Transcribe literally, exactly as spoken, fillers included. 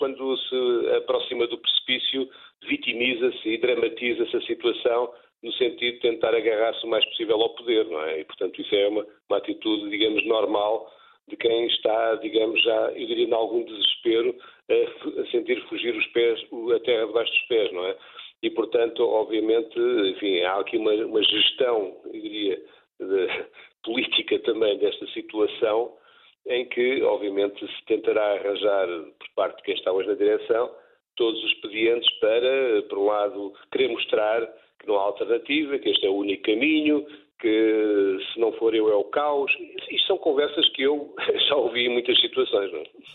quando se aproxima do precipício, vitimiza-se e dramatiza-se a situação no sentido de tentar agarrar-se o mais possível ao poder, não é? E, portanto, isso é uma, uma atitude, digamos, normal de quem está, digamos, já, eu diria, em algum desespero, a, a sentir fugir os pés, a terra debaixo dos pés, não é? E, portanto, obviamente, enfim, há aqui uma, uma gestão, eu diria, de, política também desta situação, em que, obviamente, se tentará arranjar, por parte de quem está hoje na direção, todos os expedientes para, por um lado, querer mostrar que não há alternativa, que este é o único caminho, que se não for eu é o caos. Isto são conversas que eu já ouvi em muitas situações, não é?